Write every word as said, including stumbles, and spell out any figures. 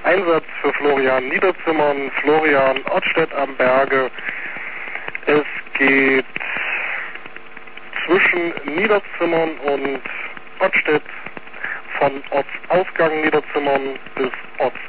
Einsatz für Florian Niederzimmern, Florian Ottstedt am Berge. Es geht zwischen Niederzimmern und Ottstedt von Ortsausgang Niederzimmern bis